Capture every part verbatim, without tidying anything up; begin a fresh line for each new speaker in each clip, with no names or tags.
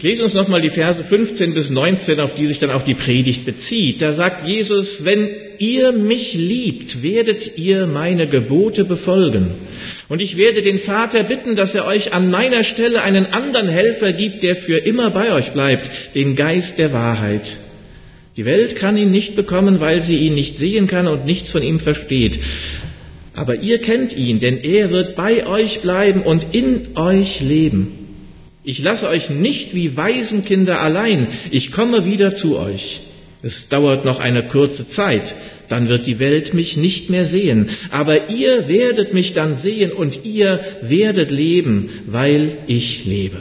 Ich lese uns nochmal die Verse fünfzehn bis neunzehn, auf die sich dann auch die Predigt bezieht. Da sagt Jesus, wenn ihr mich liebt, werdet ihr meine Gebote befolgen. Und ich werde den Vater bitten, dass er euch an meiner Stelle einen anderen Helfer gibt, der für immer bei euch bleibt, den Geist der Wahrheit. Die Welt kann ihn nicht bekommen, weil sie ihn nicht sehen kann und nichts von ihm versteht. Aber ihr kennt ihn, denn er wird bei euch bleiben und in euch leben. Ich lasse euch nicht wie Waisenkinder allein, ich komme wieder zu euch. Es dauert noch eine kurze Zeit, dann wird die Welt mich nicht mehr sehen. Aber ihr werdet mich dann sehen und ihr werdet leben, weil ich lebe.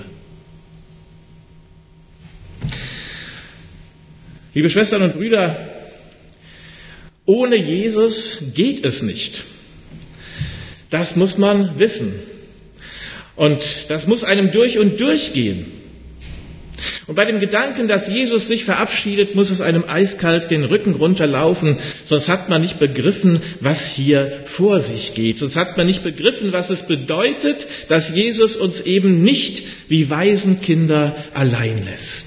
Liebe Schwestern und Brüder, ohne Jesus geht es nicht. Das muss man wissen. Und das muss einem durch und durch gehen. Und bei dem Gedanken, dass Jesus sich verabschiedet, muss es einem eiskalt den Rücken runterlaufen, sonst hat man nicht begriffen, was hier vor sich geht. Sonst hat man nicht begriffen, was es bedeutet, dass Jesus uns eben nicht wie Waisenkinder allein lässt.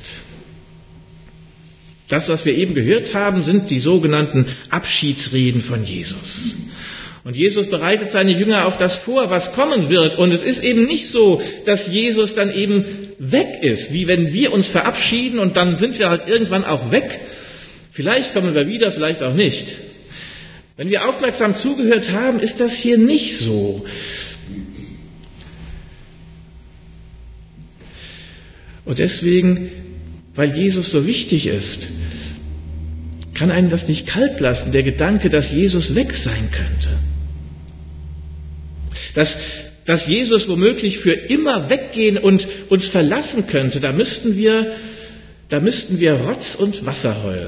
Das, was wir eben gehört haben, sind die sogenannten Abschiedsreden von Jesus. Und Jesus bereitet seine Jünger auf das vor, was kommen wird. Und es ist eben nicht so, dass Jesus dann eben weg ist, wie wenn wir uns verabschieden und dann sind wir halt irgendwann auch weg. Vielleicht kommen wir wieder, vielleicht auch nicht. Wenn wir aufmerksam zugehört haben, ist das hier nicht so. Und deswegen, weil Jesus so wichtig ist, kann einen das nicht kalt lassen, der Gedanke, dass Jesus weg sein könnte. Dass, dass Jesus womöglich für immer weggehen und uns verlassen könnte, da müssten wir, da müssten wir Rotz und Wasser heulen.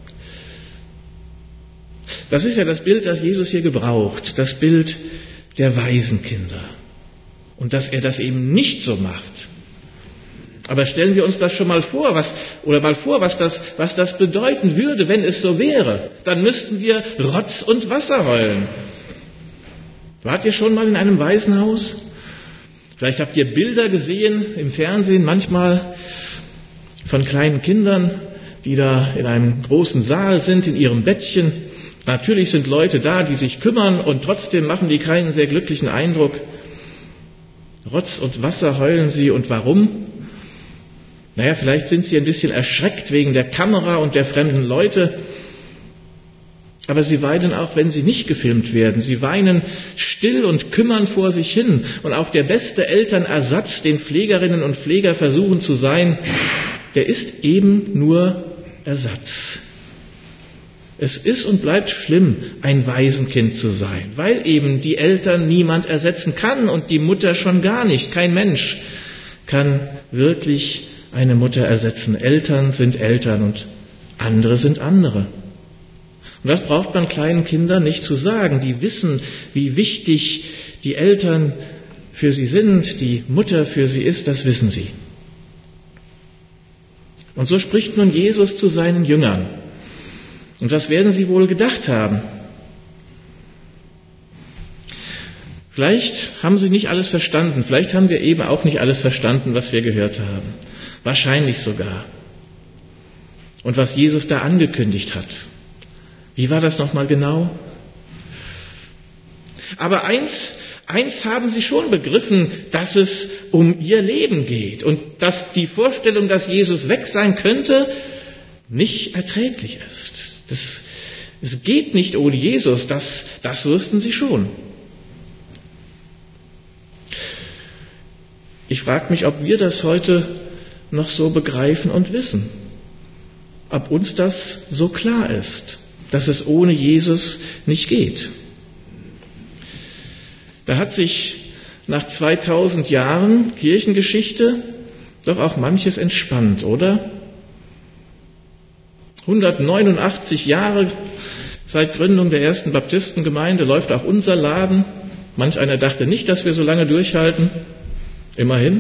Das ist ja das Bild, das Jesus hier gebraucht, das Bild der Waisenkinder. Und dass er das eben nicht so macht. Aber stellen wir uns das schon mal vor, was, oder mal vor, was das, was das bedeuten würde, wenn es so wäre. Dann müssten wir Rotz und Wasser heulen. Wart ihr schon mal in einem Waisenhaus? Vielleicht habt ihr Bilder gesehen im Fernsehen, manchmal von kleinen Kindern, die da in einem großen Saal sind, in ihrem Bettchen. Natürlich sind Leute da, die sich kümmern und trotzdem machen die keinen sehr glücklichen Eindruck. Rotz und Wasser heulen sie. Und warum? Naja, vielleicht sind sie ein bisschen erschreckt wegen der Kamera und der fremden Leute. Aber sie weinen auch, wenn sie nicht gefilmt werden. Sie weinen still und kümmern vor sich hin. Und auch der beste Elternersatz, den Pflegerinnen und Pfleger versuchen zu sein, der ist eben nur Ersatz. Es ist und bleibt schlimm, ein Waisenkind zu sein, weil eben die Eltern niemand ersetzen kann und die Mutter schon gar nicht. Kein Mensch kann wirklich eine Mutter ersetzen. Eltern sind Eltern und andere sind andere. Und das braucht man kleinen Kindern nicht zu sagen. Die wissen, wie wichtig die Eltern für sie sind, die Mutter für sie ist, das wissen sie. Und so spricht nun Jesus zu seinen Jüngern. Und das werden sie wohl gedacht haben. Vielleicht haben sie nicht alles verstanden. Vielleicht haben wir eben auch nicht alles verstanden, was wir gehört haben. Wahrscheinlich sogar. Und was Jesus da angekündigt hat. Wie war das nochmal genau? Aber eins, eins haben sie schon begriffen, dass es um ihr Leben geht und dass die Vorstellung, dass Jesus weg sein könnte, nicht erträglich ist. Das, es geht nicht ohne Jesus, das, das wussten sie schon. Ich frage mich, ob wir das heute noch so begreifen und wissen. Ob uns das so klar ist, dass es ohne Jesus nicht geht. Da hat sich nach zweitausend Jahren Kirchengeschichte doch auch manches entspannt, oder? hundertneunundachtzig Jahre seit Gründung der ersten Baptistengemeinde läuft auch unser Laden. Manch einer dachte nicht, dass wir so lange durchhalten. Immerhin.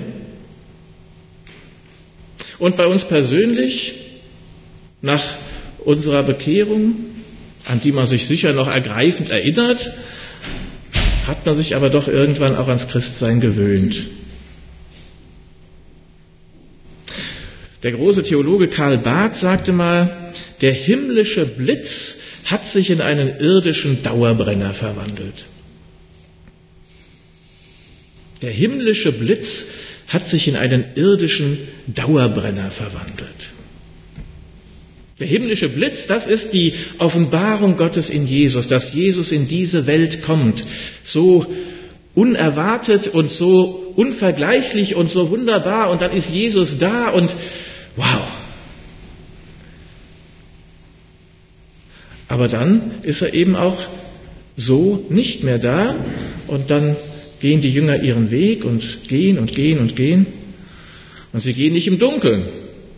Und bei uns persönlich, nach unserer Bekehrung, an die man sich sicher noch ergreifend erinnert, hat man sich aber doch irgendwann auch ans Christsein gewöhnt. Der große Theologe Karl Barth sagte mal, der himmlische Blitz hat sich in einen irdischen Dauerbrenner verwandelt. Der himmlische Blitz hat sich in einen irdischen Dauerbrenner verwandelt. Der himmlische Blitz, das ist die Offenbarung Gottes in Jesus, dass Jesus in diese Welt kommt, so unerwartet und so unvergleichlich und so wunderbar, und dann ist Jesus da und wow. Aber dann ist er eben auch so nicht mehr da, und dann gehen die Jünger ihren Weg und gehen und gehen und gehen, und sie gehen nicht im Dunkeln.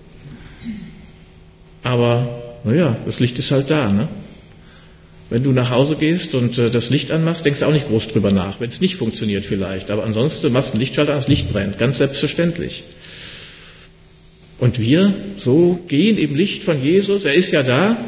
Aber, naja, das Licht ist halt da, ne? Wenn du nach Hause gehst und äh, das Licht anmachst, denkst du auch nicht groß drüber nach, wenn es nicht funktioniert vielleicht. Aber ansonsten machst du einen Lichtschalter an, das Licht brennt, ganz selbstverständlich. Und wir so gehen im Licht von Jesus, er ist ja da.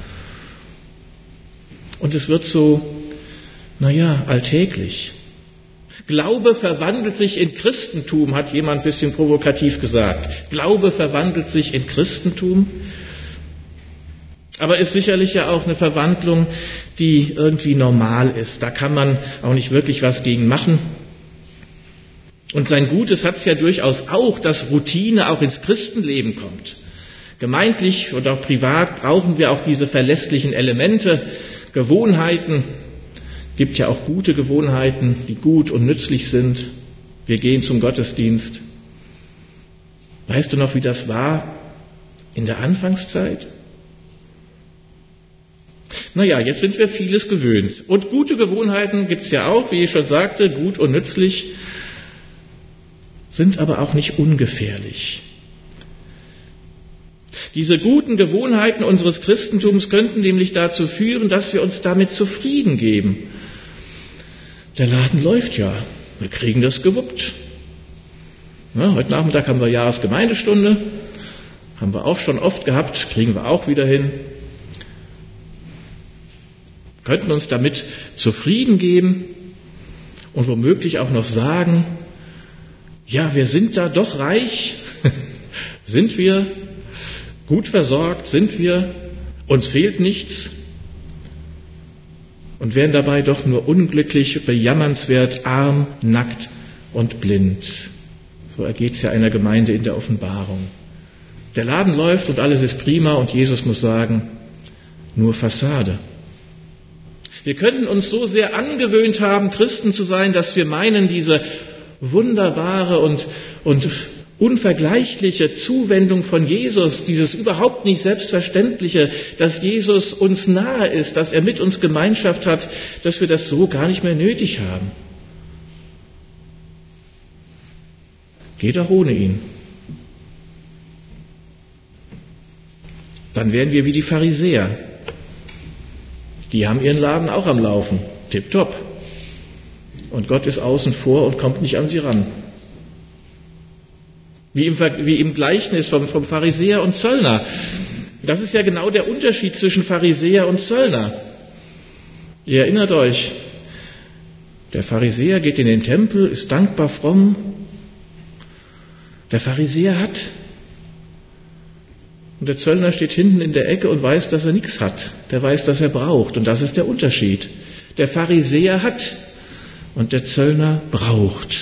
Und es wird so, naja, alltäglich. Glaube verwandelt sich in Christentum, hat jemand ein bisschen provokativ gesagt. Glaube verwandelt sich in Christentum. Aber ist sicherlich ja auch eine Verwandlung, die irgendwie normal ist. Da kann man auch nicht wirklich was gegen machen. Und sein Gutes hat es ja durchaus auch, dass Routine auch ins Christenleben kommt. Gemeindlich und auch privat brauchen wir auch diese verlässlichen Elemente, Gewohnheiten. Es gibt ja auch gute Gewohnheiten, die gut und nützlich sind. Wir gehen zum Gottesdienst. Weißt du noch, wie das war in der Anfangszeit? Naja, jetzt sind wir vieles gewöhnt. Und gute Gewohnheiten gibt es ja auch, wie ich schon sagte, gut und nützlich, sind aber auch nicht ungefährlich. Diese guten Gewohnheiten unseres Christentums könnten nämlich dazu führen, dass wir uns damit zufrieden geben. Der Laden läuft ja, wir kriegen das gewuppt. Ja, heute Nachmittag haben wir Jahresgemeindestunde, haben wir auch schon oft gehabt, kriegen wir auch wieder hin. Könnten uns damit zufrieden geben und womöglich auch noch sagen, ja, wir sind da doch reich, sind wir gut versorgt, sind wir, uns fehlt nichts, und wären dabei doch nur unglücklich, bejammernswert, arm, nackt und blind. So ergeht es ja einer Gemeinde in der Offenbarung. Der Laden läuft und alles ist prima, und Jesus muss sagen, nur Fassade. Wir könnten uns so sehr angewöhnt haben, Christen zu sein, dass wir meinen, diese wunderbare und, und unvergleichliche Zuwendung von Jesus, dieses überhaupt nicht Selbstverständliche, dass Jesus uns nahe ist, dass er mit uns Gemeinschaft hat, dass wir das so gar nicht mehr nötig haben. Geht auch ohne ihn. Dann werden wir wie die Pharisäer. Die haben ihren Laden auch am Laufen. Tipptopp. Und Gott ist außen vor und kommt nicht an sie ran. Wie im, wie im Gleichnis vom, vom Pharisäer und Zöllner. Das ist ja genau der Unterschied zwischen Pharisäer und Zöllner. Ihr erinnert euch, der Pharisäer geht in den Tempel, ist dankbar fromm. Der Pharisäer hat. Und der Zöllner steht hinten in der Ecke und weiß, dass er nichts hat. Der weiß, dass er braucht. Und das ist der Unterschied. Der Pharisäer hat und der Zöllner braucht.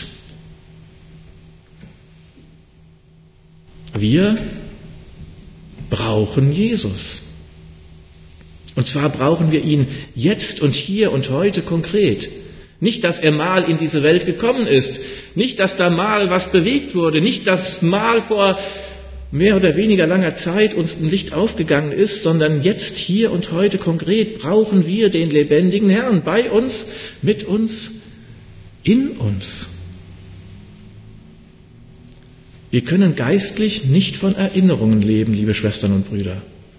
Wir brauchen Jesus. Und zwar brauchen wir ihn jetzt und hier und heute konkret. Nicht, dass er mal in diese Welt gekommen ist. Nicht, dass da mal was bewegt wurde. Nicht, dass mal vor mehr oder weniger langer Zeit uns ein Licht aufgegangen ist, sondern jetzt, hier und heute konkret brauchen wir den lebendigen Herrn bei uns, mit uns, in uns. Wir können geistlich nicht von Erinnerungen leben, liebe Schwestern und Brüder.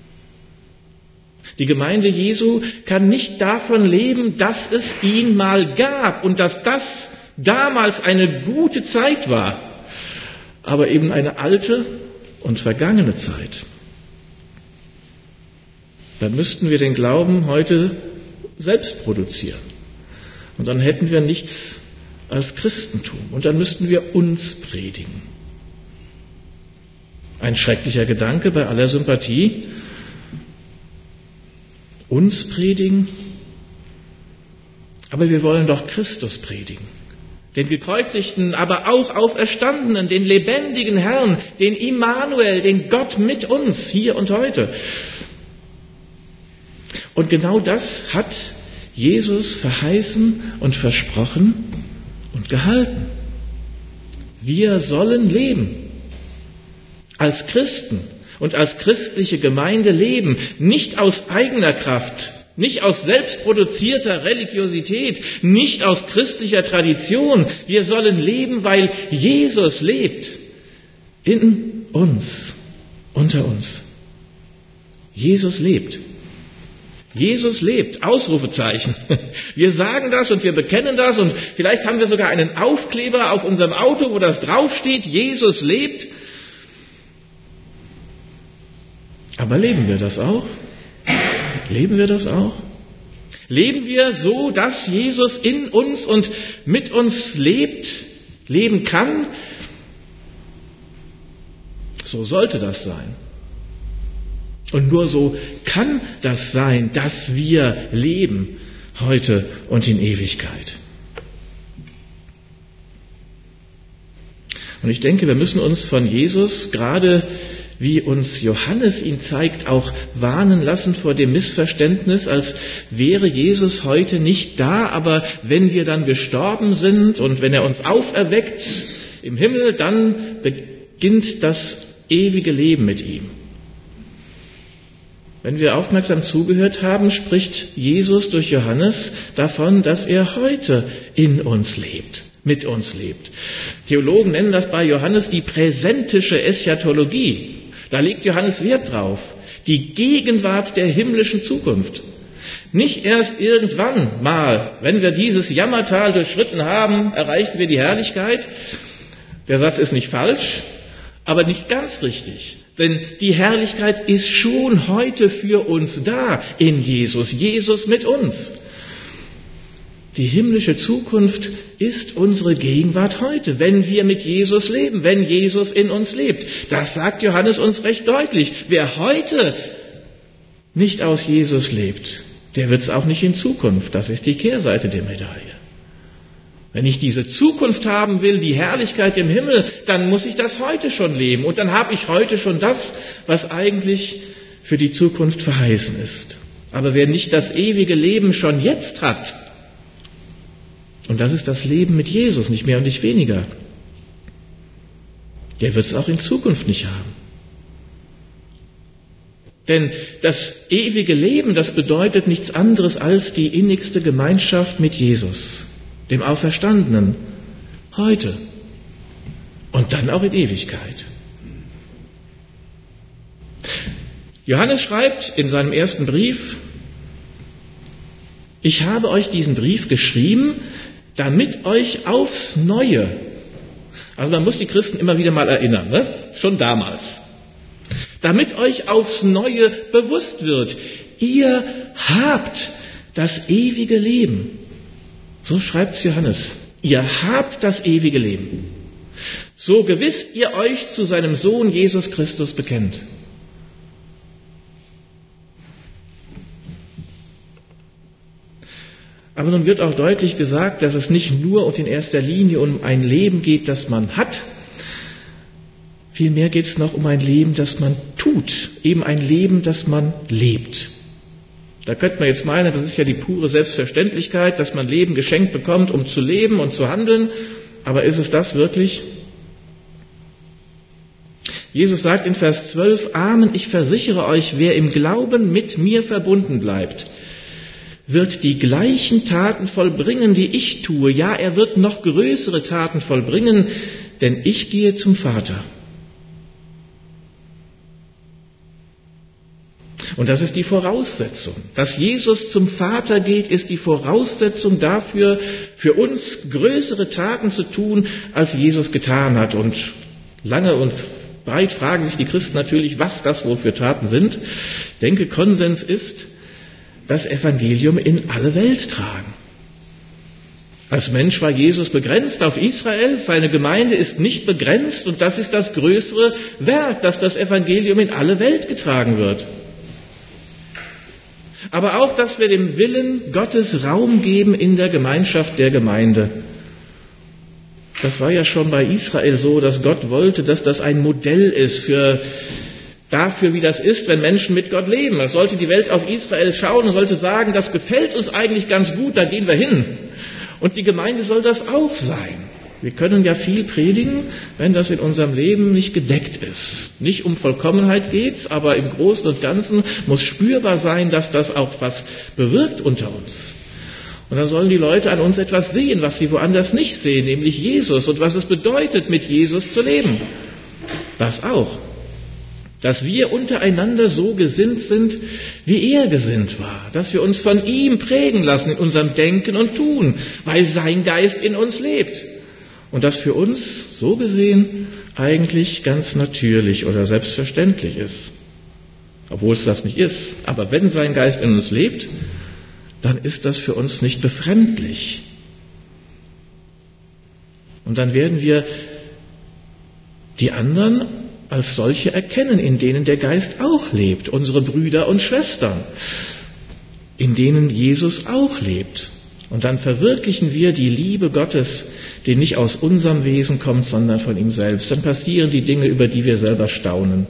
Die Gemeinde Jesu kann nicht davon leben, dass es ihn mal gab und dass das damals eine gute Zeit war, aber eben eine alte und vergangene Zeit. Dann müssten wir den Glauben heute selbst produzieren. Und dann hätten wir nichts als Christentum. Und dann müssten wir uns predigen. Ein schrecklicher Gedanke bei aller Sympathie. Uns predigen, aber wir wollen doch Christus predigen. Den gekreuzigten, aber auch auferstandenen, den lebendigen Herrn, den Immanuel, den Gott mit uns, hier und heute. Und genau das hat Jesus verheißen und versprochen und gehalten. Wir sollen leben. Als Christen und als christliche Gemeinde leben, nicht aus eigener Kraft, nicht aus selbstproduzierter Religiosität, nicht aus christlicher Tradition. Wir sollen leben, weil Jesus lebt in uns, unter uns. Jesus lebt. Jesus lebt, Ausrufezeichen. Wir sagen das und wir bekennen das und vielleicht haben wir sogar einen Aufkleber auf unserem Auto, wo das draufsteht, Jesus lebt. Aber leben wir das auch? Leben wir das auch? Leben wir so, dass Jesus in uns und mit uns lebt, leben kann? So sollte das sein. Und nur so kann das sein, dass wir leben, heute und in Ewigkeit. Und ich denke, wir müssen uns von Jesus, gerade wie uns Johannes ihn zeigt, auch warnen lassen vor dem Missverständnis, als wäre Jesus heute nicht da, aber wenn wir dann gestorben sind und wenn er uns auferweckt im Himmel, dann beginnt das ewige Leben mit ihm. Wenn wir aufmerksam zugehört haben, spricht Jesus durch Johannes davon, dass er heute in uns lebt, mit uns lebt. Theologen nennen das bei Johannes die präsentische Eschatologie. Da legt Johannes Wert drauf. Die Gegenwart der himmlischen Zukunft. Nicht erst irgendwann mal, wenn wir dieses Jammertal durchschritten haben, erreichen wir die Herrlichkeit. Der Satz ist nicht falsch, aber nicht ganz richtig. Denn die Herrlichkeit ist schon heute für uns da in Jesus. Jesus mit uns. Die himmlische Zukunft ist unsere Gegenwart heute, wenn wir mit Jesus leben, wenn Jesus in uns lebt. Das sagt Johannes uns recht deutlich. Wer heute nicht aus Jesus lebt, der wird es auch nicht in Zukunft. Das ist die Kehrseite der Medaille. Wenn ich diese Zukunft haben will, die Herrlichkeit im Himmel, dann muss ich das heute schon leben. Und dann habe ich heute schon das, was eigentlich für die Zukunft verheißen ist. Aber wer nicht das ewige Leben schon jetzt hat, und das ist das Leben mit Jesus, nicht mehr und nicht weniger, der wird es auch in Zukunft nicht haben. Denn das ewige Leben, das bedeutet nichts anderes als die innigste Gemeinschaft mit Jesus, dem Auferstandenen, heute und dann auch in Ewigkeit. Johannes schreibt in seinem ersten Brief: Ich habe euch diesen Brief geschrieben, damit euch aufs Neue, also man muss die Christen immer wieder mal erinnern, ne? Schon damals, damit euch aufs Neue bewusst wird, ihr habt das ewige Leben. So schreibt Johannes. Ihr habt das ewige Leben. So gewiss ihr euch zu seinem Sohn Jesus Christus bekennt. Aber nun wird auch deutlich gesagt, dass es nicht nur und in erster Linie um ein Leben geht, das man hat. Vielmehr geht es noch um ein Leben, das man tut. Eben ein Leben, das man lebt. Da könnte man jetzt meinen, das ist ja die pure Selbstverständlichkeit, dass man Leben geschenkt bekommt, um zu leben und zu handeln. Aber ist es das wirklich? Jesus sagt in Vers zwölf, Amen, ich versichere euch, wer im Glauben mit mir verbunden bleibt, wird die gleichen Taten vollbringen, die ich tue. Ja, er wird noch größere Taten vollbringen, denn ich gehe zum Vater. Und das ist die Voraussetzung. Dass Jesus zum Vater geht, ist die Voraussetzung dafür, für uns größere Taten zu tun, als Jesus getan hat. Und lange und breit fragen sich die Christen natürlich, was das wohl für Taten sind. Ich denke, Konsens ist, das Evangelium in alle Welt tragen. Als Mensch war Jesus begrenzt auf Israel, seine Gemeinde ist nicht begrenzt und das ist das größere Werk, dass das Evangelium in alle Welt getragen wird. Aber auch, dass wir dem Willen Gottes Raum geben in der Gemeinschaft der Gemeinde. Das war ja schon bei Israel so, dass Gott wollte, dass das ein Modell ist für dafür, wie das ist, wenn Menschen mit Gott leben. Es sollte die Welt auf Israel schauen und sollte sagen, das gefällt uns eigentlich ganz gut, da gehen wir hin. Und die Gemeinde soll das auch sein. Wir können ja viel predigen, wenn das in unserem Leben nicht gedeckt ist. Nicht um Vollkommenheit geht's, aber im Großen und Ganzen muss spürbar sein, dass das auch was bewirkt unter uns. Und dann sollen die Leute an uns etwas sehen, was sie woanders nicht sehen, nämlich Jesus und was es bedeutet, mit Jesus zu leben. Das auch. Dass wir untereinander so gesinnt sind, wie er gesinnt war. Dass wir uns von ihm prägen lassen in unserem Denken und Tun, weil sein Geist in uns lebt. Und das für uns, so gesehen, eigentlich ganz natürlich oder selbstverständlich ist. Obwohl es das nicht ist. Aber wenn sein Geist in uns lebt, dann ist das für uns nicht befremdlich. Und dann werden wir die anderen als solche erkennen, in denen der Geist auch lebt. Unsere Brüder und Schwestern, in denen Jesus auch lebt. Und dann verwirklichen wir die Liebe Gottes, die nicht aus unserem Wesen kommt, sondern von ihm selbst. Dann passieren die Dinge, über die wir selber staunen.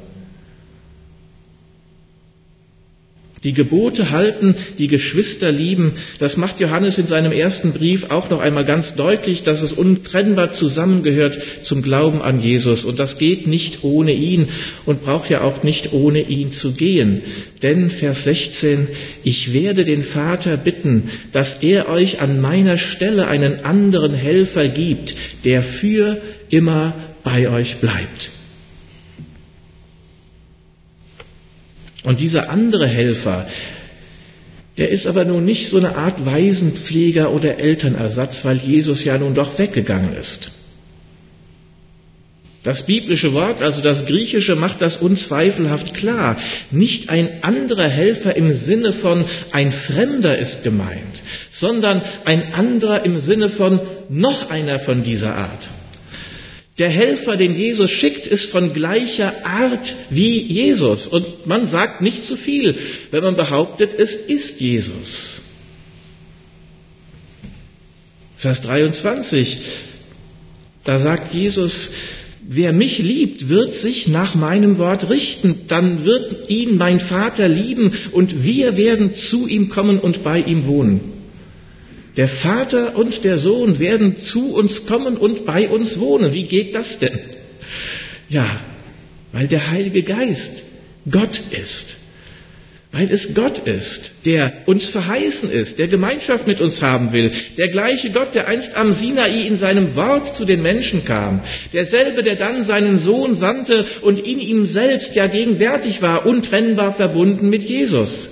Die Gebote halten, die Geschwister lieben, das macht Johannes in seinem ersten Brief auch noch einmal ganz deutlich, dass es untrennbar zusammengehört zum Glauben an Jesus. Und das geht nicht ohne ihn und braucht ja auch nicht ohne ihn zu gehen. Denn, Vers sechzehn, ich werde den Vater bitten, dass er euch an meiner Stelle einen anderen Helfer gibt, der für immer bei euch bleibt. Und dieser andere Helfer, der ist aber nun nicht so eine Art Waisenpfleger oder Elternersatz, weil Jesus ja nun doch weggegangen ist. Das biblische Wort, also das Griechische, macht das unzweifelhaft klar. Nicht ein anderer Helfer im Sinne von ein Fremder ist gemeint, sondern ein anderer im Sinne von noch einer von dieser Art. Der Helfer, den Jesus schickt, ist von gleicher Art wie Jesus. Und man sagt nicht zu viel, wenn man behauptet, es ist Jesus. Vers dreiundzwanzig, da sagt Jesus, wer mich liebt, wird sich nach meinem Wort richten. Dann wird ihn mein Vater lieben und wir werden zu ihm kommen und bei ihm wohnen. Der Vater und der Sohn werden zu uns kommen und bei uns wohnen. Wie geht das denn? Ja, weil der Heilige Geist Gott ist. Weil es Gott ist, der uns verheißen ist, der Gemeinschaft mit uns haben will. Der gleiche Gott, der einst am Sinai in seinem Wort zu den Menschen kam. Derselbe, der dann seinen Sohn sandte und in ihm selbst ja gegenwärtig war, untrennbar verbunden mit Jesus.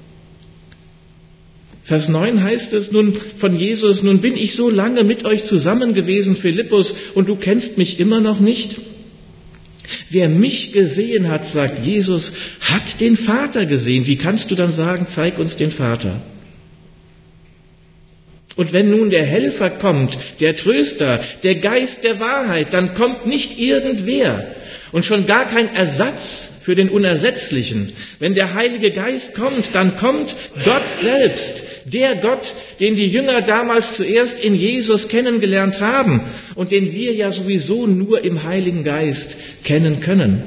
Vers neun heißt es nun von Jesus, nun bin ich so lange mit euch zusammen gewesen, Philippus, und du kennst mich immer noch nicht. Wer mich gesehen hat, sagt Jesus, hat den Vater gesehen. Wie kannst du dann sagen, zeig uns den Vater? Und wenn nun der Helfer kommt, der Tröster, der Geist der Wahrheit, dann kommt nicht irgendwer und schon gar kein Ersatz für den Unersetzlichen. Wenn der Heilige Geist kommt, dann kommt Gott selbst, der Gott, den die Jünger damals zuerst in Jesus kennengelernt haben und den wir ja sowieso nur im Heiligen Geist kennen können.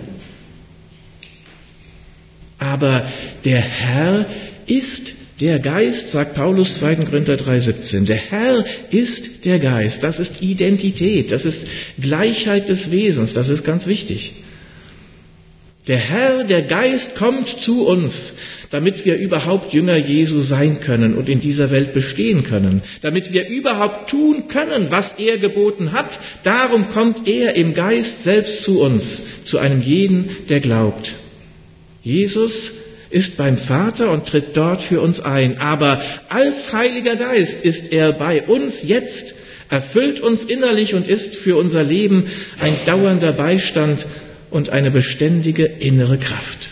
Aber der Herr ist der Geist, sagt Paulus zweiter Korinther drei siebzehn. Der Herr ist der Geist. Das ist Identität, das ist Gleichheit des Wesens, das ist ganz wichtig. Der Herr, der Geist kommt zu uns, damit wir überhaupt Jünger Jesu sein können und in dieser Welt bestehen können. Damit wir überhaupt tun können, was er geboten hat. Darum kommt er im Geist selbst zu uns, zu einem jeden, der glaubt. Jesus ist beim Vater und tritt dort für uns ein. Aber als Heiliger Geist ist er bei uns jetzt, erfüllt uns innerlich und ist für unser Leben ein dauernder Beistand und eine beständige innere Kraft.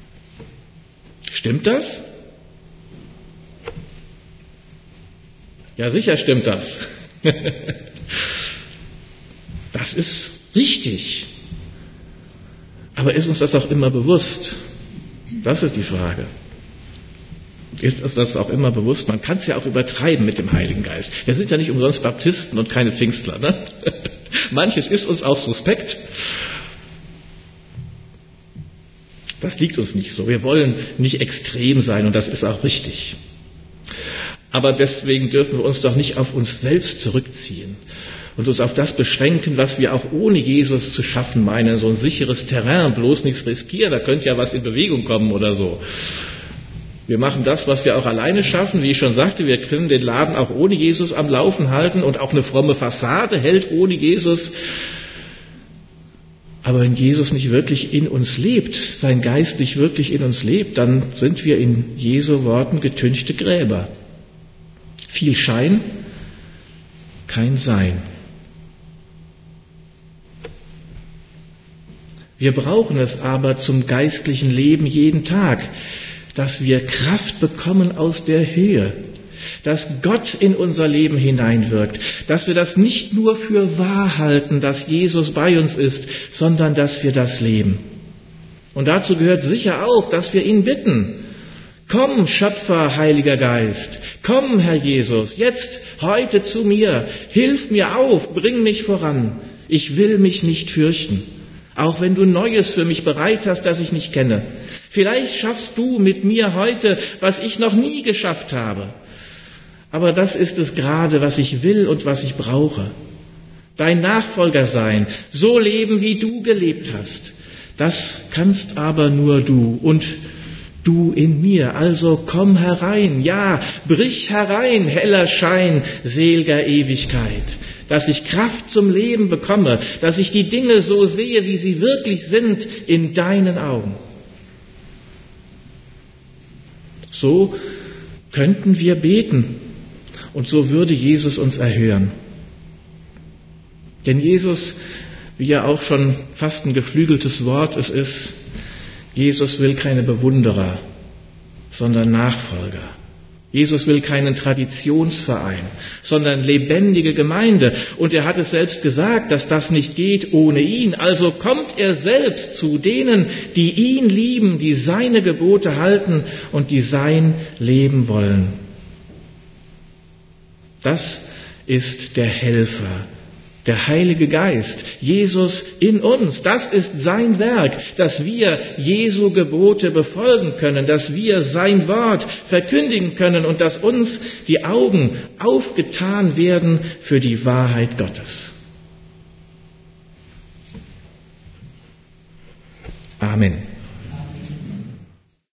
Stimmt das? Ja, sicher stimmt das. Das ist richtig. Aber ist uns das auch immer bewusst? Das ist die Frage. Ist uns das auch immer bewusst? Man kann es ja auch übertreiben mit dem Heiligen Geist. Wir sind ja nicht umsonst Baptisten und keine Pfingstler, ne? Manches ist uns auch suspekt. Das liegt uns nicht so. Wir wollen nicht extrem sein und das ist auch richtig. Aber deswegen dürfen wir uns doch nicht auf uns selbst zurückziehen und uns auf das beschränken, was wir auch ohne Jesus zu schaffen meinen. So ein sicheres Terrain, bloß nichts riskieren, da könnte ja was in Bewegung kommen oder so. Wir machen das, was wir auch alleine schaffen. Wie ich schon sagte, wir können den Laden auch ohne Jesus am Laufen halten und auch eine fromme Fassade hält ohne Jesus. Aber wenn Jesus nicht wirklich in uns lebt, sein Geist nicht wirklich in uns lebt, dann sind wir in Jesu Worten getünchte Gräber. Viel Schein, kein Sein. Wir brauchen es aber zum geistlichen Leben jeden Tag, dass wir Kraft bekommen aus der Höhe, dass Gott in unser Leben hineinwirkt, dass wir das nicht nur für wahr halten, dass Jesus bei uns ist, sondern dass wir das leben. Und dazu gehört sicher auch, dass wir ihn bitten. Komm, Schöpfer, Heiliger Geist, komm, Herr Jesus, jetzt, heute zu mir, hilf mir auf, bring mich voran. Ich will mich nicht fürchten, auch wenn du Neues für mich bereit hast, das ich nicht kenne. Vielleicht schaffst du mit mir heute, was ich noch nie geschafft habe. Aber das ist es gerade, was ich will und was ich brauche. Dein Nachfolger sein, so leben, wie du gelebt hast. Das kannst aber nur du und du in mir. Also komm herein, ja, brich herein, heller Schein sel'ger Ewigkeit. Dass ich Kraft zum Leben bekomme, dass ich die Dinge so sehe, wie sie wirklich sind in deinen Augen. So könnten wir beten und so würde Jesus uns erhören. Denn Jesus, wie ja auch schon fast ein geflügeltes Wort es ist, Jesus will keine Bewunderer, sondern Nachfolger. Jesus will keinen Traditionsverein, sondern lebendige Gemeinde. Und er hat es selbst gesagt, dass das nicht geht ohne ihn. Also kommt er selbst zu denen, die ihn lieben, die seine Gebote halten und die sein Leben wollen. Das ist der Helfer, der Heilige Geist, Jesus in uns. Das ist sein Werk, dass wir Jesu Gebote befolgen können, dass wir sein Wort verkündigen können und dass uns die Augen aufgetan werden für die Wahrheit Gottes. Amen.